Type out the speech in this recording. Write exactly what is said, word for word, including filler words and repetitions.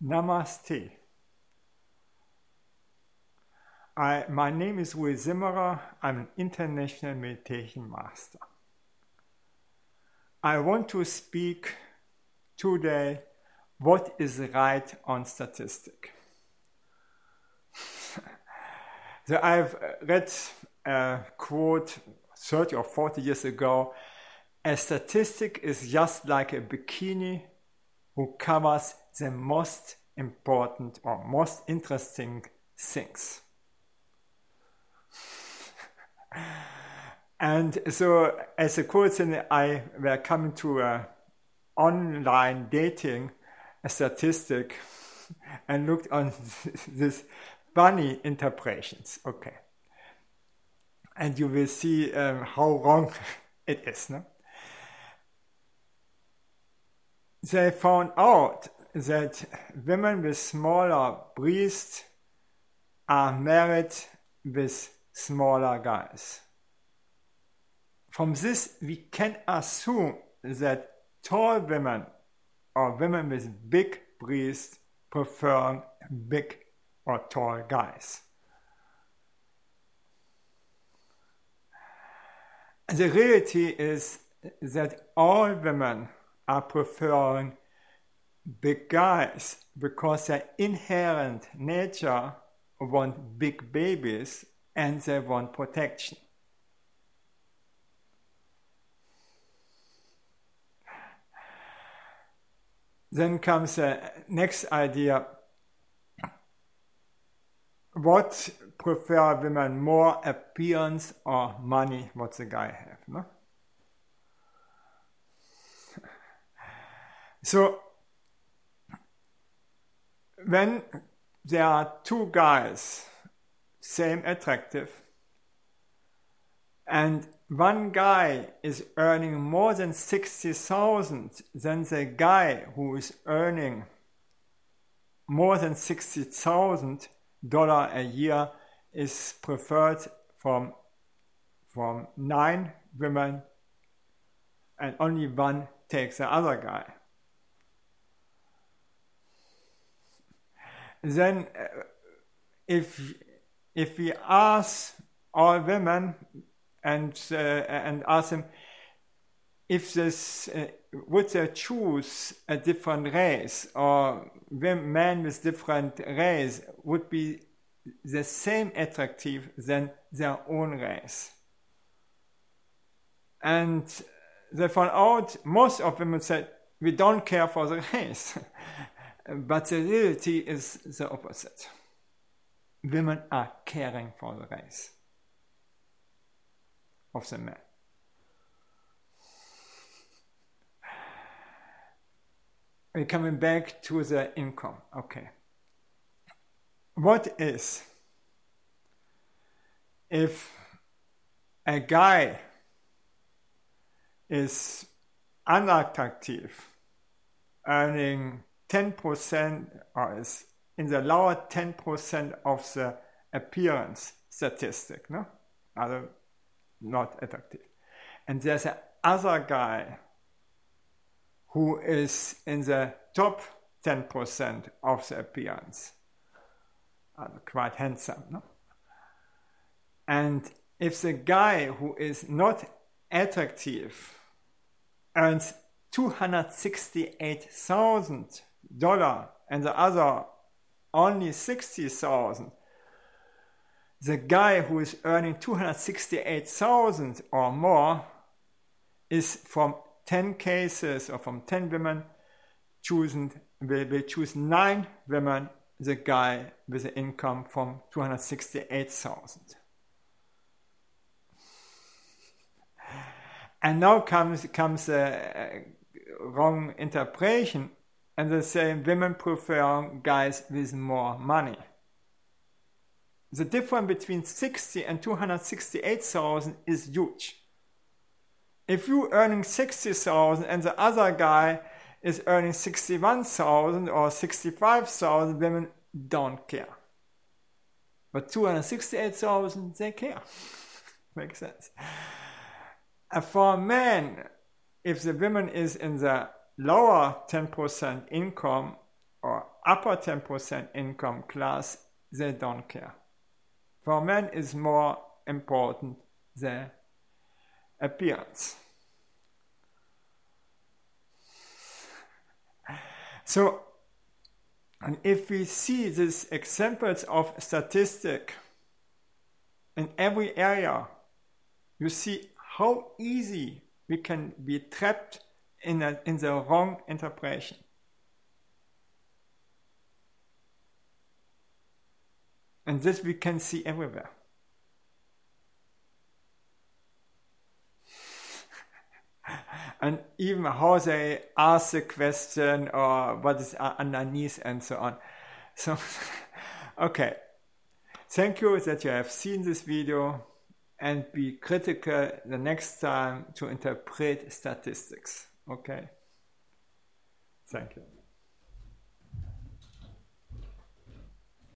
Namaste. I, my name is Will Zimmerer. I'm an international meditation master. I want to speak today what is right on statistic. So I've read a quote thirty or forty years ago, a statistic is just like a bikini who covers the most important or most interesting things. And so as a coincidence, I were coming to a online dating a statistic and looked on this funny interpretations. Okay. And you will see um, how wrong it is. No? They found out that women with smaller breasts are married with smaller guys. From this, we can assume that tall women or women with big breasts prefer big or tall guys. The reality is that all women are preferring big guys because their inherent nature want big babies and they want protection. Then comes the next idea. What prefer women more, appearance or money, what the guy have, no? So, when there are two guys, same attractive, and one guy is earning more than sixty thousand than the guy who is earning more than sixty thousand dollars a year is preferred from, from nine women, and only one takes the other guy. Then uh, if if we ask all women and uh, and ask them if this uh, would they choose a different race, or men with different race would be the same attractive than their own race. And they found out most of women said we don't care for the race. But the reality is the opposite. Women are caring for the race of the men. We're coming back to the income. Okay. What is if a guy is unattractive, earning ten percent or is in the lower ten percent of the appearance statistic, no? Other not attractive. And there's a other guy who is in the top ten percent of the appearance. Uh, quite handsome, no? And if the guy who is not attractive earns two hundred sixty-eight thousand dollars and the other only sixty thousand, the guy who is earning two hundred sixty-eight thousand or more is from ten cases or from ten women chosen will, will choose nine women, the guy with the income from two hundred sixty-eight thousand. And now comes comes a, a wrong interpretation, and they say women prefer guys with more money. The difference between sixty and two hundred sixty-eight thousand is huge. If you earning sixty thousand and the other guy is earning sixty-one thousand or sixty-five thousand, women don't care. But two hundred sixty-eight thousand, they care. Makes sense. And for men, if the woman is in the lower ten percent income or upper ten percent income class, they don't care. For men, it's more important the appearance. So, and if we see these examples of statistic in every area, you see how easy we can be trapped in, a, in the wrong interpretation. And this we can see everywhere. And even how they ask the question or what is underneath and so on. So, okay. Thank you that you have seen this video, and be critical the next time to interpret statistics. Okay. Thank you.